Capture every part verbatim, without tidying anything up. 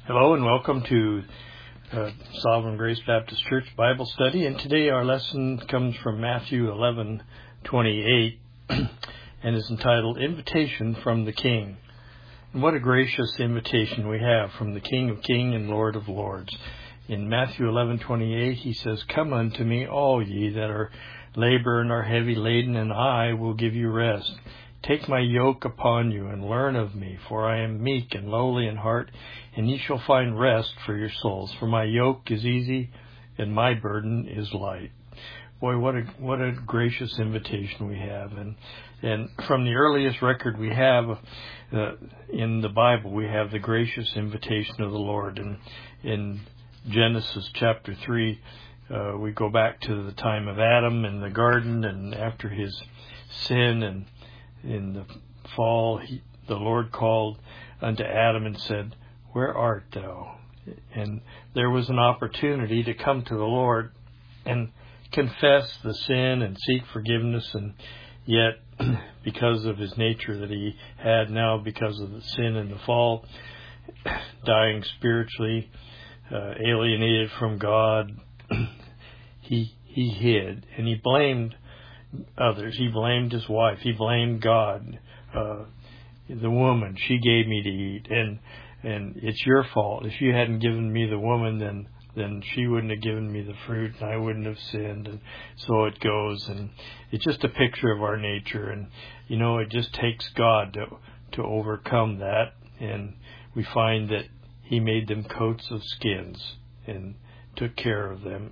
Hello and welcome to uh, Sovereign Grace Baptist Church Bible Study. And today our lesson comes from Matthew eleven twenty-eight and is entitled Invitation from the King. And what a gracious invitation we have from the King of Kings and Lord of Lords. In Matthew eleven twenty-eight he says, "Come unto me, all ye that are labor and are heavy laden, and I will give you rest. Take my yoke upon you and learn of me, for I am meek and lowly in heart, and ye shall find rest for your souls. For my yoke is easy and my burden is light." Boy, what a what a gracious invitation we have. And and from the earliest record we have uh, in the Bible, we have the gracious invitation of the Lord. And in Genesis chapter three, uh, we go back to the time of Adam in the garden, and after his sin and in the fall, he, the Lord called unto Adam and said, "Where art thou?" And there was an opportunity to come to the Lord and confess the sin and seek forgiveness, and yet because of his nature that he had now, because of the sin and the fall, dying spiritually, uh, alienated from God, he he hid and he blamed others. He blamed his wife. He blamed God. Uh, the woman, she gave me to eat, and and it's your fault. If you hadn't given me the woman, then then she wouldn't have given me the fruit, and I wouldn't have sinned. And so it goes. And it's just a picture of our nature. And you know, it just takes God to to overcome that. And we find that He made them coats of skins and took care of them.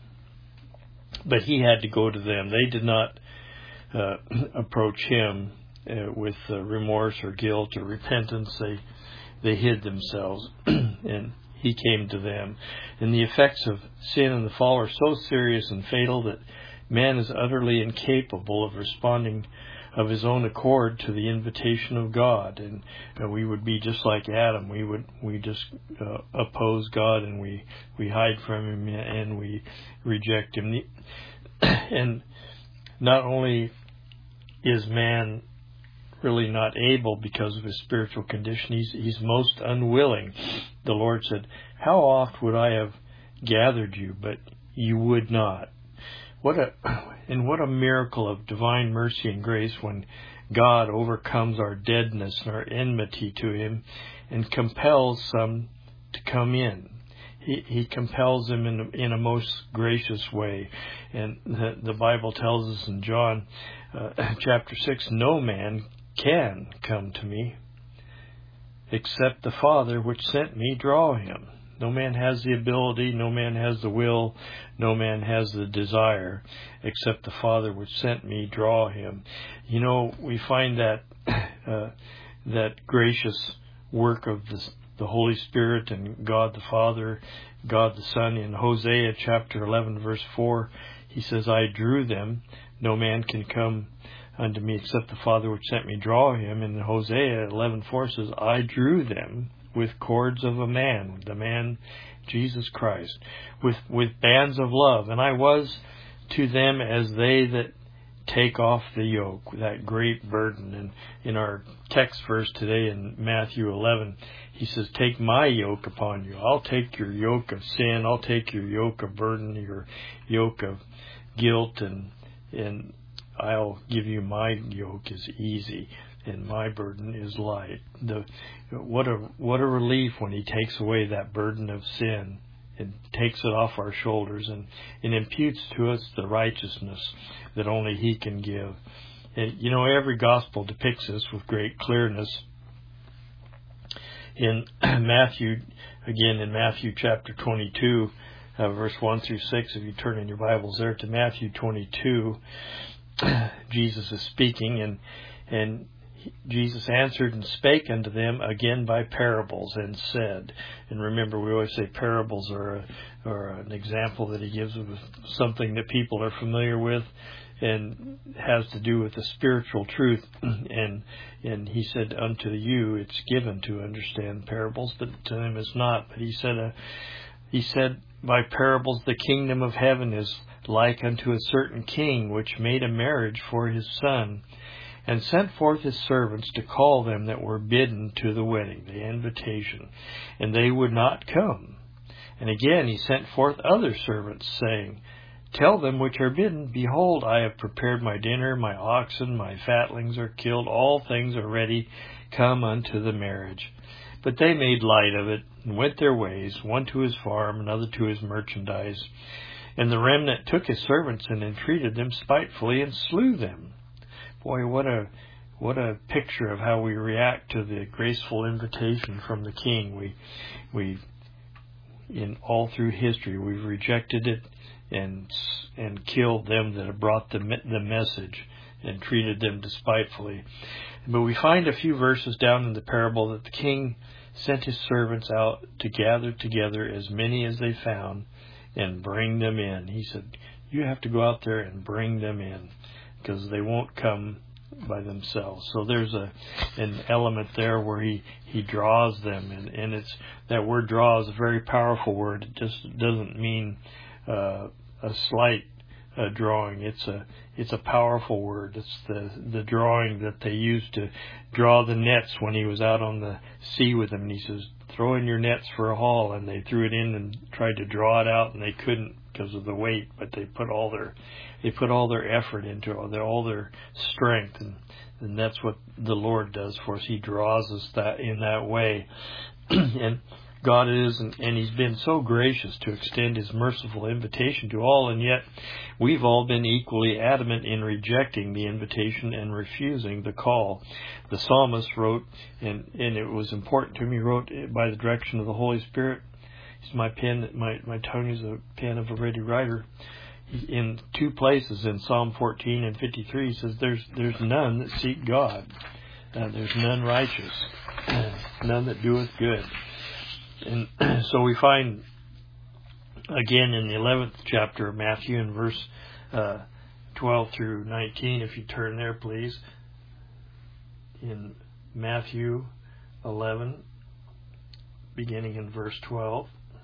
But he had to go to them. They did not uh, approach him uh, with uh, remorse or guilt or repentance. They they hid themselves, and he came to them. And the effects of sin and the fall are so serious and fatal that man is utterly incapable of responding of his own accord to the invitation of God. And uh, we would be just like Adam. We would we just uh, oppose God, and we, we hide from him, and we reject him. And not only is man really not able because of his spiritual condition, he's, he's most unwilling. The Lord said, "How oft would I have gathered you, but you would not." What a and what a miracle of divine mercy and grace when God overcomes our deadness and our enmity to him and compels some to come in. He he compels them in a, in a most gracious way. And the, the Bible tells us in John uh, chapter six, "No man can come to me except the Father which sent me draw him." No man has the ability, no man has the will, no man has the desire, except the Father which sent me draw him. You know, we find that uh, that gracious work of the, the Holy Spirit and God the Father, God the Son. In Hosea chapter eleven, verse four, he says, "I drew them, no man can come unto me except the Father which sent me draw him." And Hosea eleven four says, "I drew them with cords of a man," the man Jesus Christ, with with bands of love, "and I was to them as they that take off the yoke," that great burden. And in our text verse today in Matthew eleven, he says, "Take my yoke upon you." I'll take your yoke of sin. I'll take your yoke of burden, your yoke of guilt, and and I'll give you my yoke is easy and my burden is light. The what a what a relief when he takes away that burden of sin and takes it off our shoulders and, and imputes to us the righteousness that only he can give. And you know, every gospel depicts this with great clearness. In Matthew, again in Matthew chapter twenty-two, uh, verse one through six, if you turn in your Bibles there to Matthew twenty-two, Jesus is speaking, and and Jesus answered and spake unto them again by parables, and said, and remember, we always say parables are, a, are an example that he gives of something that people are familiar with and has to do with the spiritual truth. And and he said, "Unto you it's given to understand parables, but to them it's not." But he said, uh, he said, "By parables the kingdom of heaven is like unto a certain king which made a marriage for his son, and sent forth his servants to call them that were bidden to the wedding, the invitation, and they would not come. And again he sent forth other servants, saying, Tell them which are bidden, Behold, I have prepared my dinner, my oxen, my fatlings are killed, all things are ready, come unto the marriage. But they made light of it, and went their ways, one to his farm, another to his merchandise. And the remnant took his servants, and entreated them spitefully, and slew them. Boy, what a what a picture of how we react to the graceful invitation from the king. We, we, in all through history, we've rejected it and and killed them that have brought the the message and treated them despitefully. But we find a few verses down in the parable that the king sent his servants out to gather together as many as they found and bring them in. He said, you have to go out there and bring them in, because they won't come by themselves. So there's a an element there where he, he draws them, and, and it's that word draw is a very powerful word. It just doesn't mean uh, a slight uh, drawing. It's a it's a powerful word. It's the the drawing that they used to draw the nets when he was out on the sea with them. And he says, throw in your nets for a haul, and they threw it in and tried to draw it out, and they couldn't because of the weight, but they put all their they put all their effort into it, all their, all their strength, and, and that's what the Lord does for us. He draws us that in that way. And God is, and, and He's been so gracious to extend His merciful invitation to all, and yet we've all been equally adamant in rejecting the invitation and refusing the call. The psalmist wrote, and, and it was important to me, wrote by the direction of the Holy Spirit. It's my pen, my, my tongue is a pen of a ready writer. In two places in Psalm fourteen and fifty-three, he says, there's, there's none that seek God. Uh, there's none righteous, none that doeth good. And so we find, again, in the eleventh chapter of Matthew, in verse uh, twelve through nineteen, if you turn there, please, in Matthew eleven, beginning in verse twelve.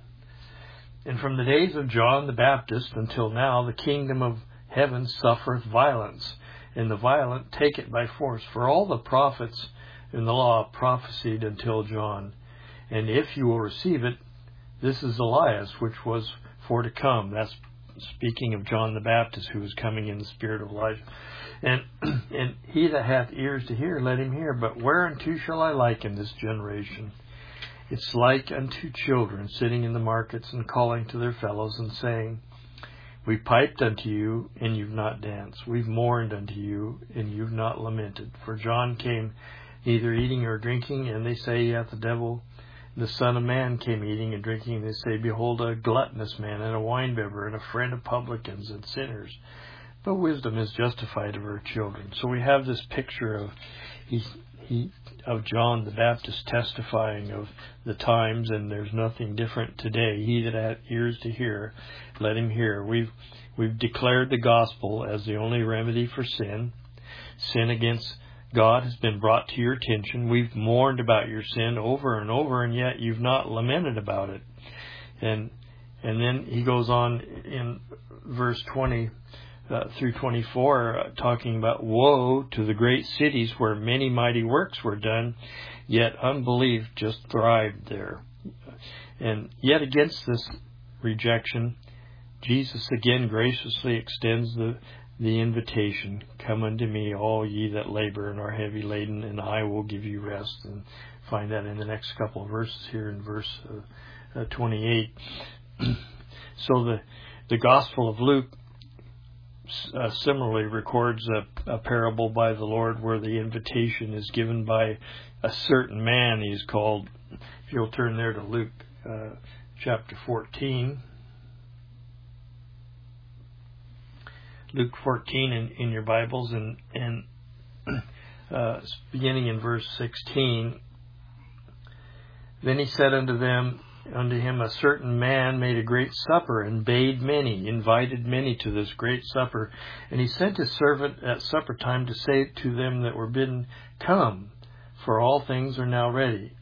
And from the days of John the Baptist until now, the kingdom of heaven suffereth violence, and the violent take it by force. For all the prophets in the law prophesied until John. And if you will receive it, this is Elias, which was for to come. That's speaking of John the Baptist, who was coming in the spirit of Elijah. And and he that hath ears to hear, let him hear. But whereunto shall I liken this generation? It's like unto children sitting in the markets and calling to their fellows and saying, we piped unto you, and you've not danced. We've mourned unto you, and you've not lamented. For John came neither eating or drinking, and they say he hath the devil. The Son of Man came eating and drinking, and they say, behold, a gluttonous man, and a winebibber, and a friend of publicans and sinners. But wisdom is justified of her children. So we have this picture of he, he, of John the Baptist testifying of the times, and there's nothing different today. He that hath ears to hear, let him hear. We've we've declared the gospel as the only remedy for sin. Sin against God has been brought to your attention. We've mourned about your sin over and over, and yet you've not lamented about it. And and then he goes on in verse twenty uh, through twenty-four, uh, talking about woe to the great cities where many mighty works were done, yet unbelief just thrived there. And yet against this rejection, Jesus again graciously extends the the invitation, come unto me, all ye that labor and are heavy laden, and I will give you rest. And find that in the next couple of verses here in verse uh, uh, twenty-eight. So the the Gospel of Luke uh, similarly records a, a parable by the Lord where the invitation is given by a certain man. He's called, if you'll turn there to Luke uh, chapter fourteen. Luke fourteen in, in your Bibles, and, and uh, beginning in verse sixteen. Then he said unto them, unto him, a certain man made a great supper, and bade many, invited many to this great supper. And he sent his servant at supper time to say to them that were bidden, come, for all things are now ready.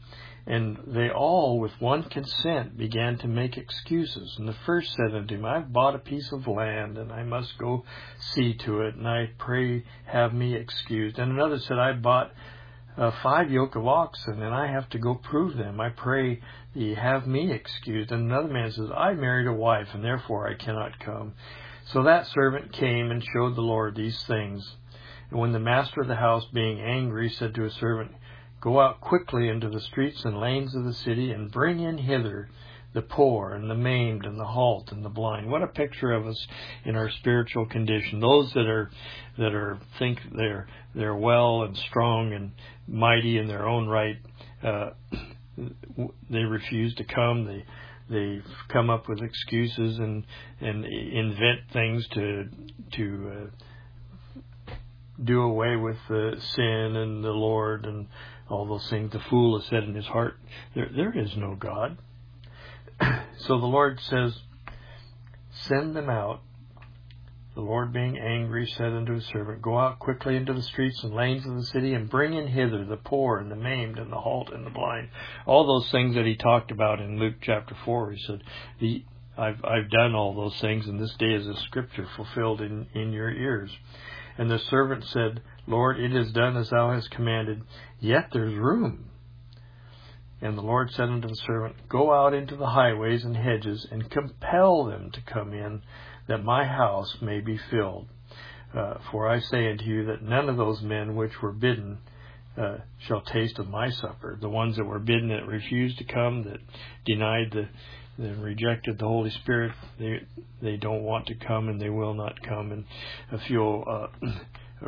And they all, with one consent, began to make excuses. And the first said unto him, I've bought a piece of land, and I must go see to it, and I pray have me excused. And another said, I bought uh, five yoke of oxen, and I have to go prove them. I pray thee have me excused. And another man says, I married a wife, and therefore I cannot come. So that servant came and showed the Lord these things. And when the master of the house, being angry, said to his servant, Go out quickly into the streets and lanes of the city, and bring in hither the poor and the maimed and the halt and the blind. What a picture of us in our spiritual condition. Those that are that are think they're they're well and strong and mighty in their own right, uh, they refuse to come. They they come up with excuses and and invent things to to uh, do away with the sin and the Lord and all those things. The fool has said in his heart, there, there is no God. So the Lord says, send them out. The Lord, being angry, said unto his servant, Go out quickly into the streets and lanes of the city, and bring in hither the poor and the maimed and the halt and the blind. All those things that he talked about in Luke chapter four. He said, the, I've, I've done all those things, and this day is a scripture fulfilled in, in your ears. And the servant said, Lord, it is done as thou hast commanded, yet there's room. And the Lord said unto the servant, Go out into the highways and hedges, and compel them to come in, that my house may be filled. Uh, for I say unto you that none of those men which were bidden uh, shall taste of my supper. The ones that were bidden that refused to come, that denied the They rejected the Holy Spirit. They they don't want to come, and they will not come. And if you'll uh,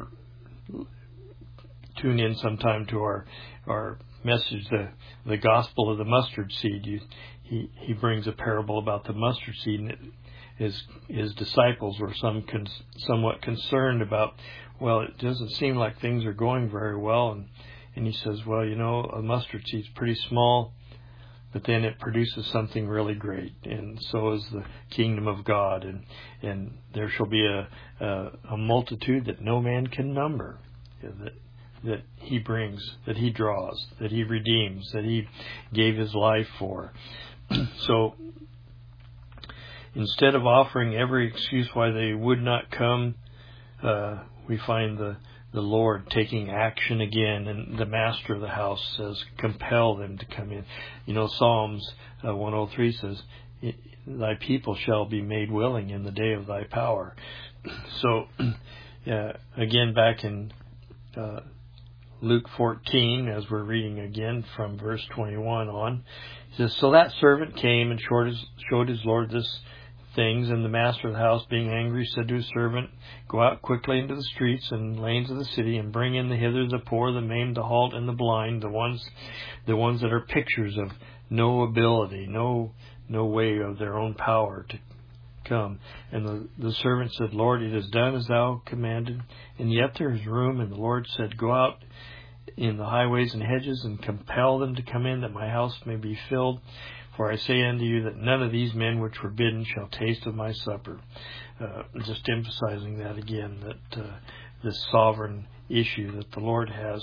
tune in sometime to our our message, the the gospel of the mustard seed, you, he he brings a parable about the mustard seed, and it, his his disciples were some con, somewhat concerned about. Well, it doesn't seem like things are going very well, and and he says, well, you know, a mustard seed's pretty small, but then it produces something really great, and so is the kingdom of God, and and there shall be a a, a multitude that no man can number, that that he brings, that he draws, that he redeems, that he gave his life for. So instead of offering every excuse why they would not come, uh, we find the the Lord taking action again, and the master of the house says, compel them to come in. You know, Psalms uh, one oh three says, thy people shall be made willing in the day of thy power. So, uh, again, back in uh, Luke fourteen, as we're reading again from verse twenty-one on, he says, So that servant came and showed his, showed his Lord this things, and the master of the house, being angry, said to his servant, Go out quickly into the streets and lanes of the city, and bring in the hither the poor, the maimed, the halt, and the blind, the ones, the ones that are pictures of no ability, no, no way of their own power to come. And the, the servant said, Lord, it is done as thou commanded, and yet there is room. And the Lord said, Go out in the highways and hedges, and compel them to come in, that my house may be filled. For I say unto you that none of these men which were bidden shall taste of my supper. Uh, just emphasizing that again, that uh, this sovereign issue that the Lord has.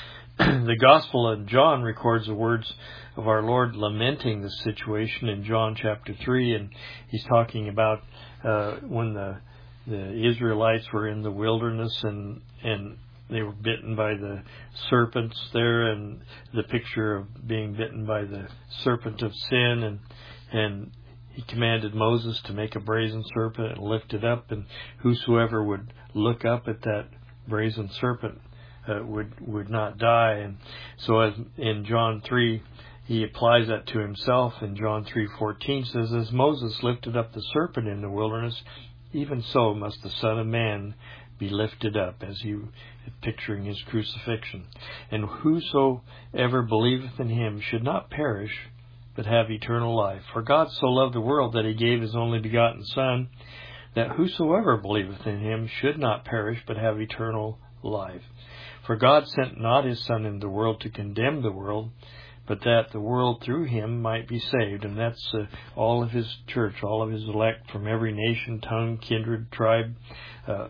The Gospel of John records the words of our Lord lamenting this situation in John chapter three, and he's talking about uh, when the the Israelites were in the wilderness and and they were bitten by the serpents there, and the picture of being bitten by the serpent of sin, and and he commanded Moses to make a brazen serpent and lift it up, and whosoever would look up at that brazen serpent uh, would would not die. And so as in John three, he applies that to himself. In John three fourteen says, As Moses lifted up the serpent in the wilderness, even so must the Son of Man be lifted up, as he picturing his crucifixion. And whosoever believeth in him should not perish, but have eternal life. For God so loved the world that he gave his only begotten Son, that whosoever believeth in him should not perish, but have eternal life. For God sent not his Son into the world to condemn the world, but that the world through him might be saved. And that's uh, all of his church, all of his elect from every nation, tongue, kindred, tribe. Uh,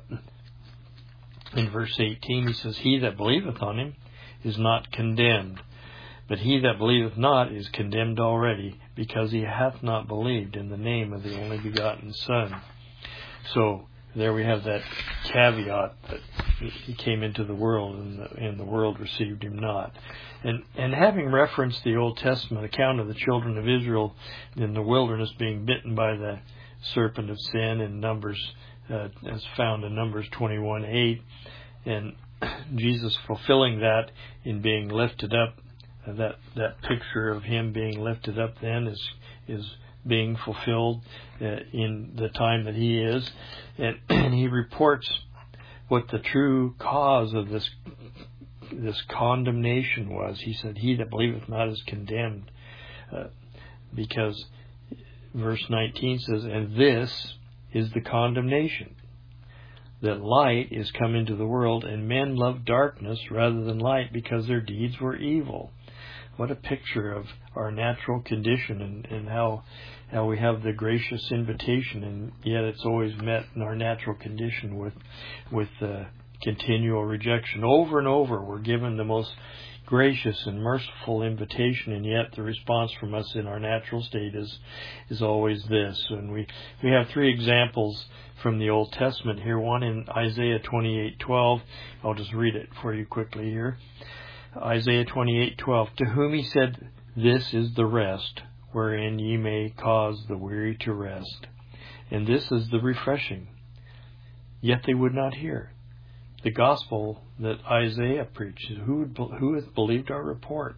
in verse eighteen, he says, He that believeth on him is not condemned, But he that believeth not is condemned already, because he hath not believed in the name of the only begotten Son. So there we have that caveat that he came into the world, and the, and the world received him not. And and having referenced the Old Testament account of the children of Israel in the wilderness being bitten by the serpent of sin in Numbers, uh, as found in Numbers twenty-one eight, and Jesus fulfilling that in being lifted up, uh, that that picture of him being lifted up then is is being fulfilled uh, in the time that he is, and, and he reports what the true cause of this this condemnation was. He said, "He that believeth not is condemned," uh, because verse nineteen says, "And this is the condemnation, that light is come into the world, and men love darkness rather than light, because their deeds were evil." What a picture of our natural condition, and, and how how we have the gracious invitation, and yet it's always met in our natural condition with with uh, continual rejection. Over and over we're given the most gracious and merciful invitation, and yet the response from us in our natural state is is always this. And we, we have three examples from the Old Testament here. One in Isaiah twenty-eight twelve. I'll just read it for you quickly here. Isaiah twenty-eight twelve. "To whom he said, This is the rest, wherein ye may cause the weary to rest. And this is the refreshing. Yet they would not hear." The gospel that Isaiah preached, who would, who hath believed our report?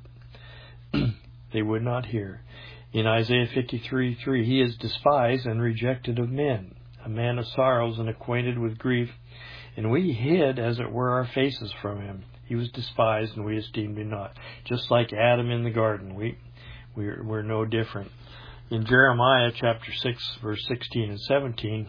They would not hear. In Isaiah fifty-three three, "He is despised and rejected of men, a man of sorrows and acquainted with grief, and we hid, as it were, our faces from him. He was despised, and we esteemed him not." Just like Adam in the garden, we, we're, we're no different. In Jeremiah chapter six, verse sixteen and seventeen,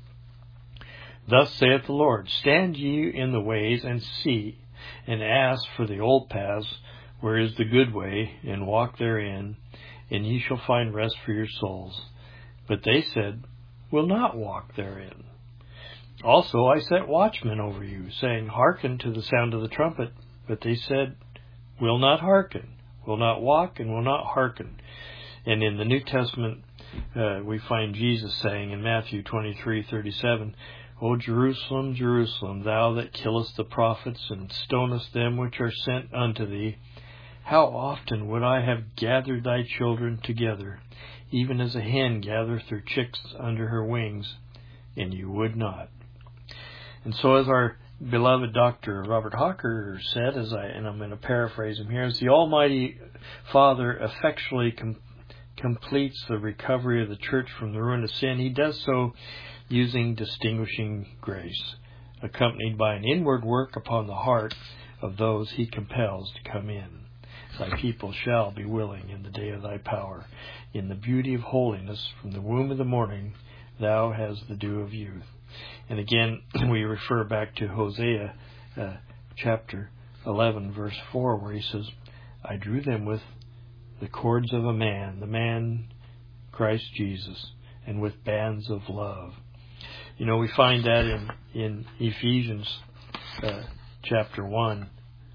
"Thus saith the Lord, Stand ye in the ways, and see, and ask for the old paths, where is the good way, and walk therein, and ye shall find rest for your souls. But they said, We'll not walk therein. Also I set watchmen over you, saying, Hearken to the sound of the trumpet. But they said, Will not hearken, will not walk, and will not hearken." And in the New Testament, uh, we find Jesus saying in Matthew twenty-three thirty-seven, "O Jerusalem, Jerusalem, thou that killest the prophets, and stonest them which are sent unto thee, how often would I have gathered thy children together, even as a hen gathereth her chicks under her wings, and you would not." And so, as our beloved Doctor Robert Hawker said, as I and I'm going to paraphrase him here, as the Almighty Father effectually com- completes the recovery of the church from the ruin of sin, he does so using distinguishing grace, accompanied by an inward work upon the heart of those he compels to come in. "Thy people shall be willing in the day of thy power. In the beauty of holiness, from the womb of the morning, thou hast the dew of youth." And again, we refer back to Hosea uh, chapter eleven, verse four, where he says, "I drew them with the cords of a man, the man Christ Jesus, and with bands of love." You know, we find that in, in Ephesians uh, chapter one.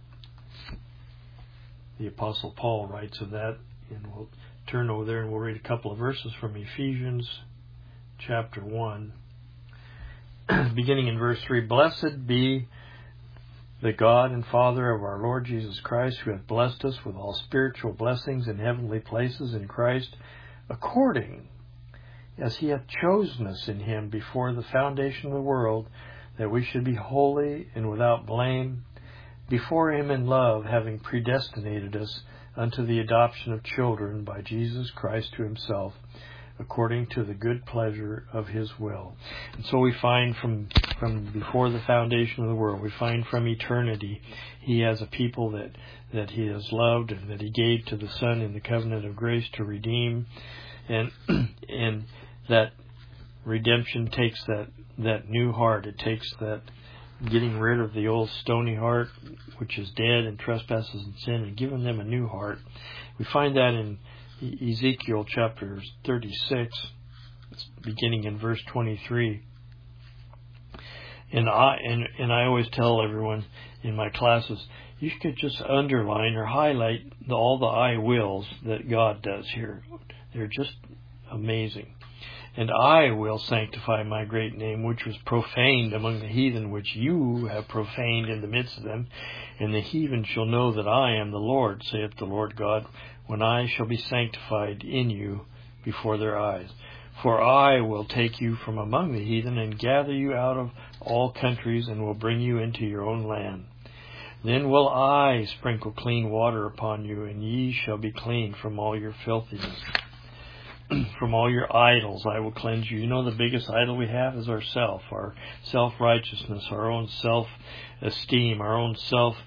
The Apostle Paul writes of that, and we'll turn over there and we'll read a couple of verses from Ephesians chapter one. Beginning in verse three, "Blessed be the God and Father of our Lord Jesus Christ, who hath blessed us with all spiritual blessings in heavenly places in Christ, according as he hath chosen us in him before the foundation of the world, that we should be holy and without blame before him in love, having predestinated us unto the adoption of children by Jesus Christ to himself, according to the good pleasure of his will." And so we find from from before the foundation of the world, we find from eternity, he has a people that, that he has loved and that he gave to the Son in the covenant of grace to redeem. And and that redemption takes that, that new heart. It takes that getting rid of the old stony heart, which is dead in trespasses and sin, and giving them a new heart. We find that in Ezekiel chapter thirty-six, beginning in verse twenty-three. And I and, and I always tell everyone in my classes, you could just underline or highlight the, all the I wills that God does here. They're just amazing. And I will sanctify my great name, which was profaned among the heathen, which you have profaned in the midst of them. And the heathen shall know that I am the Lord, saith the Lord God, when I shall be sanctified in you before their eyes. For I will take you from among the heathen, and gather you out of all countries, and will bring you into your own land. Then will I sprinkle clean water upon you, and ye shall be clean from all your filthiness. From all your idols I will cleanse you. You know, the biggest idol we have is ourself, our self-righteousness, our own self-esteem, our own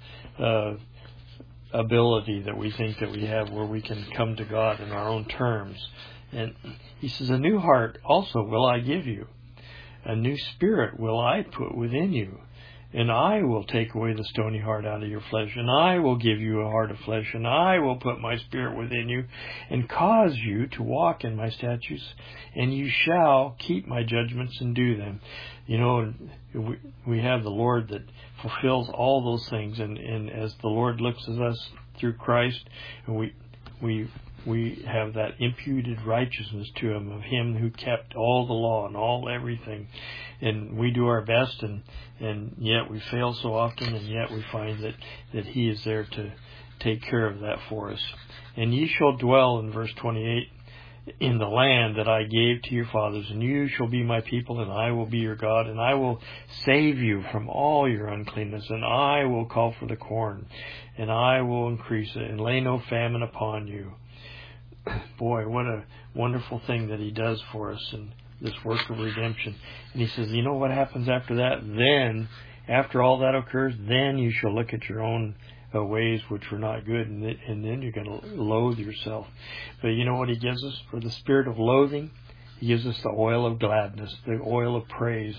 self-ability uh, that we think that we have, where we can come to God in our own terms. And he says, a new heart also will I give you. A new spirit will I put within you. And I will take away the stony heart out of your flesh, and I will give you a heart of flesh, and I will put my spirit within you, and cause you to walk in my statutes, and you shall keep my judgments and do them. You know, we, we have the Lord that fulfills all those things, and, and as the Lord looks at us through Christ, we we we have that imputed righteousness to him, of him who kept all the law and all everything. And we do our best, and, and yet we fail so often, and yet we find that, that he is there to take care of that for us. And ye shall dwell, in verse twenty-eight, in the land that I gave to your fathers, and you shall be my people, and I will be your God, and I will save you from all your uncleanness, and I will call for the corn, and I will increase it, and lay no famine upon you. Boy, what a wonderful thing that he does for us in this work of redemption. And he says, you know what happens after that? Then, after all that occurs, then you shall look at your own uh, ways which were not good, and, th- and then you're going to loathe yourself. But you know what he gives us? For the spirit of loathing, he gives us the oil of gladness, the oil of praise,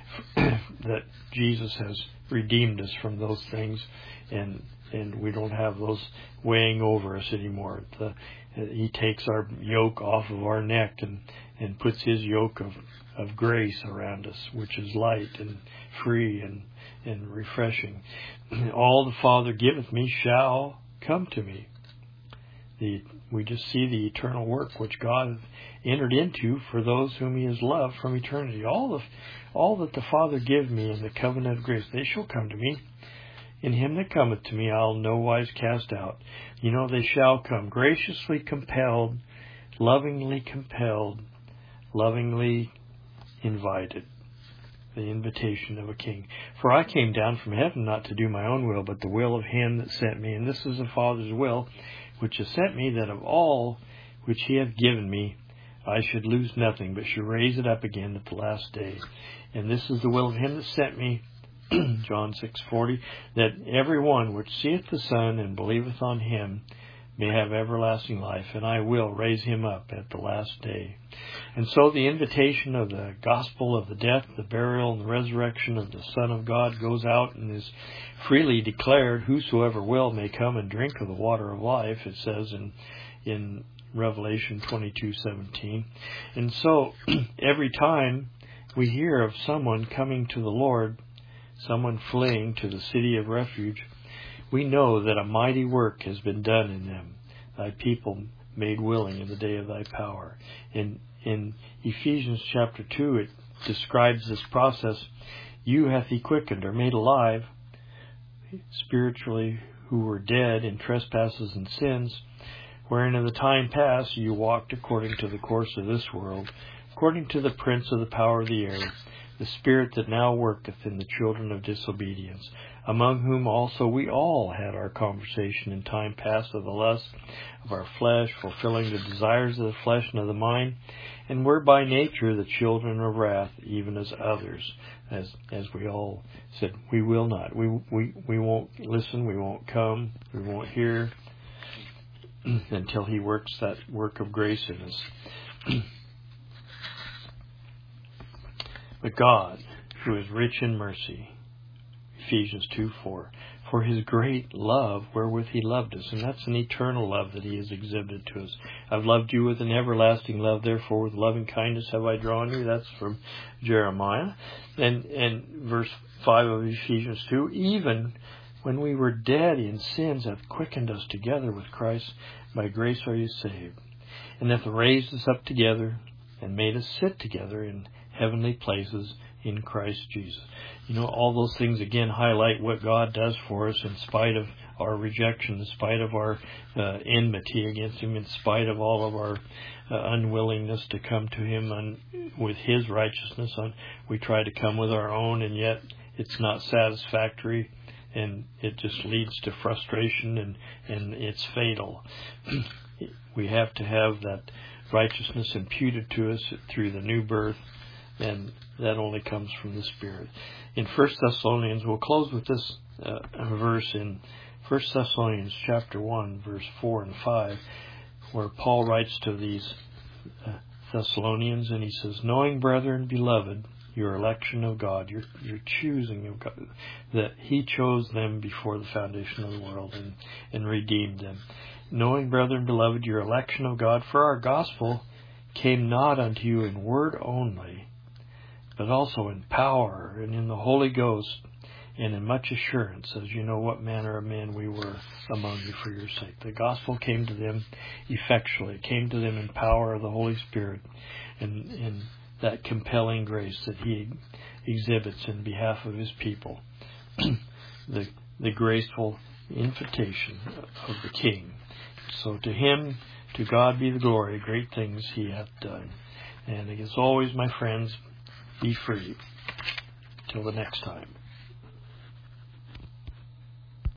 that Jesus has redeemed us from those things, and and we don't have those weighing over us anymore. The, he takes our yoke off of our neck and, and puts his yoke of, of grace around us, which is light and free and, and refreshing. All the Father giveth me shall come to me. The, we just see the eternal work which God hath entered into for those whom he has loved from eternity. All, the, all that the Father give me in the covenant of grace, they shall come to me. In him that cometh to me I'll no wise cast out. You know, they shall come, graciously compelled, lovingly compelled, lovingly invited. The invitation of a king. For I came down from heaven not to do my own will, but the will of him that sent me. And this is the Father's will, which has sent me, that of all which he hath given me, I should lose nothing, but should raise it up again at the last day. And this is the will of him that sent me, John six forty, that every one which seeth the Son and believeth on him may have everlasting life, and I will raise him up at the last day. And so the invitation of the gospel of the death, the burial, and the resurrection of the Son of God goes out and is freely declared. Whosoever will may come and drink of the water of life, it says in in Revelation twenty-two seventeen. And so every time we hear of someone coming to the Lord, someone fleeing to the city of refuge, we know that a mighty work has been done in them, thy people made willing in the day of thy power. In in Ephesians chapter two, it describes this process. You hath he quickened, or made alive, spiritually, who were dead in trespasses and sins, wherein in the time past you walked according to the course of this world, according to the prince of the power of the air, the spirit that now worketh in the children of disobedience, among whom also we all had our conversation in time past of the lust of our flesh, fulfilling the desires of the flesh and of the mind, and were by nature the children of wrath, even as others. As as we all said, we will not. We we we won't listen. We won't come. We won't hear until he works that work of grace in us. But God, who is rich in mercy, Ephesians two four, for his great love wherewith he loved us. And that's an eternal love that he has exhibited to us. I've loved you with an everlasting love, therefore with loving kindness have I drawn you. That's from Jeremiah. And, and verse five of Ephesians two, even when we were dead in sins, hath quickened us together with Christ. By grace are you saved. And hath raised us up together, and made us sit together in heavenly places in Christ Jesus. You know, all those things again highlight what God does for us in spite of our rejection, in spite of our uh, enmity against Him, in spite of all of our uh, unwillingness to come to Him on, with His righteousness. On, we try to come with our own, and yet it's not satisfactory, and it just leads to frustration, and, and it's fatal. We have to have that righteousness imputed to us through the new birth, and that only comes from the Spirit. In First Thessalonians, we'll close with this uh, verse in First Thessalonians chapter one, verse four and five, where Paul writes to these uh, Thessalonians, and he says, knowing, brethren, beloved, your election of God, your, your choosing of God, that He chose them before the foundation of the world and, and redeemed them. Knowing, brethren, beloved, your election of God, for our gospel came not unto you in word only, but also in power and in the Holy Ghost and in much assurance, as you know what manner of men we were among you for your sake. The gospel came to them effectually. It came to them in power of the Holy Spirit and in that compelling grace that He exhibits in behalf of His people. the, the graceful invitation of the King. So to Him, to God be the glory, great things He hath done. And as always, my friends, be free. Till the next time.